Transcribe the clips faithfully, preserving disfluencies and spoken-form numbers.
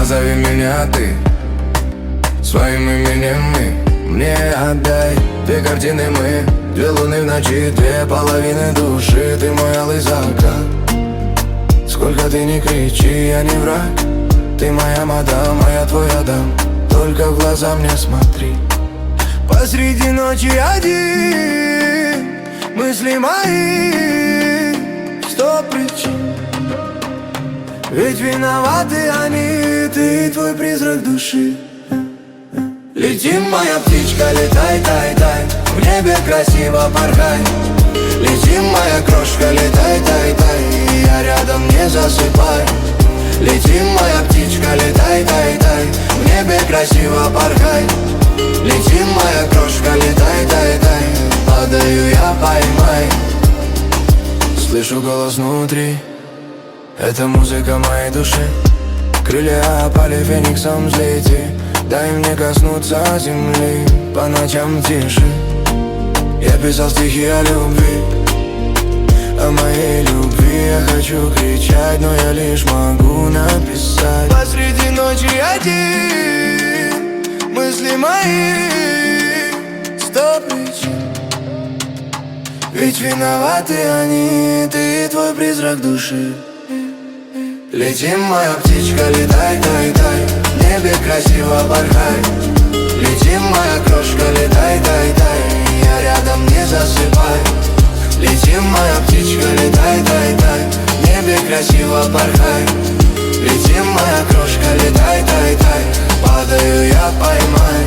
Назови меня ты своим именем и мне отдай две картины мы, две луны в ночи, две половины души. Ты мой алый закат. Сколько ты не кричи, я не враг. Ты моя мадам, а я твой Адам. Только в глаза мне смотри. Посреди ночи один, мысли мои, сто причин. Ведь виноваты они, ты и твой призрак души. Летим, моя птичка, летай, тай, тай, в небе красиво порхай. Летим, моя крошка, летай, тай, тай, я рядом, не засыпай. Летим, моя птичка, летай, тай, тай, в небе красиво порхай. Летим, моя крошка, летай, тай, тай, падаю я, поймай. Слышу голос внутри, это музыка моей души. Крылья опали, фениксом взлети. Дай мне коснуться земли по ночам тиши. Я писал стихи о любви, о моей любви. Я хочу кричать, но я лишь могу написать. Посреди ночи один, мысли мои, сто причин. Ведь виноваты они, ты и твой призрак души. Летим, моя птичка, летай, тай, тай, в небе красиво порхай. Летим, моя крошка, летай, тай, тай, я рядом, не засыпай. Летим, моя птичка, летай, тай, тай, в небе красиво порхай. Летим, моя крошка, летай, тай, тай, падаю я, поймай.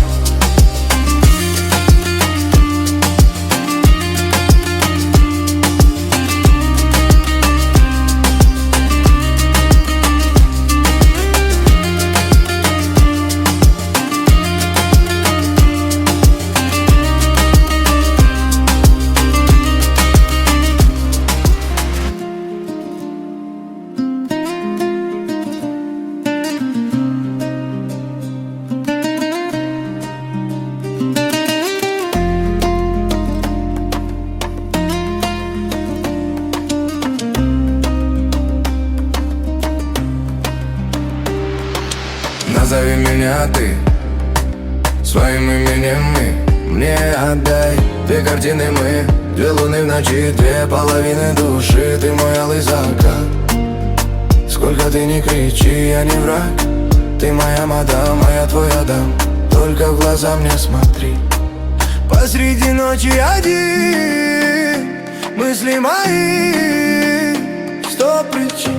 Назови меня ты своим именем и мне отдай две картины мы, две луны в ночи, две половины души. Ты мой алый закат. Сколько ты не кричи, я не враг. Ты моя мадам, а я твой Адам. Только в глаза мне смотри. Посреди ночи один, мысли мои, сто причин.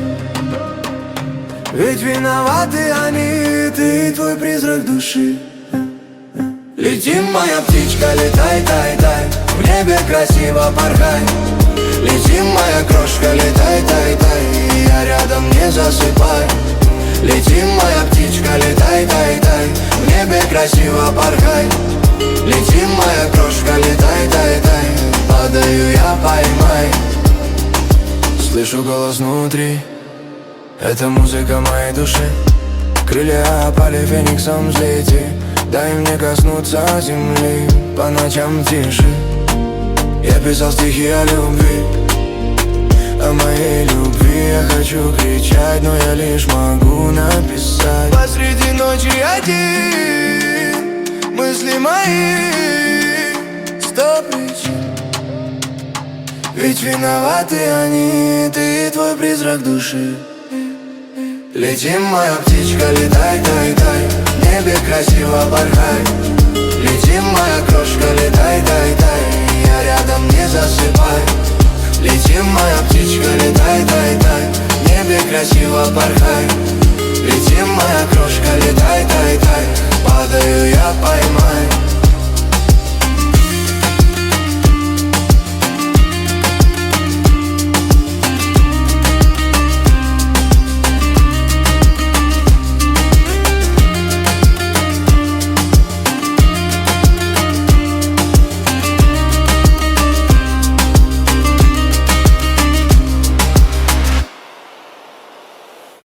Ведь виноваты они, ты и твой призрак души. Летим, моя птичка, летай, тай, тай, в небе красиво порхай. Летим, моя крошка, летай, тай, тай, я рядом, не засыпай. Летим, моя птичка, летай, тай, тай, в небе красиво порхай. Летим, моя крошка, летай, тай, тай, падаю я, поймай. Слышу голос внутри, это музыка моей души. Крылья опали, фениксом взлети. Дай мне коснуться земли по ночам тиши. Я писал стихи о любви, о моей любви. Я хочу кричать, но я лишь могу написать. Посреди ночи один, мысли мои, сто причин. Ведь виноваты они, ты и твой призрак души. Летим, моя птичка, летай, тай, тай, в небе красиво порхай. Летим, моя крошка, летай, тай, тай, я рядом, не засыпай. Летим, моя птичка, летай, тай, тай, в небе красиво порхай. Летим, моя крошка, летай, тай, тай, падаю я, поймай.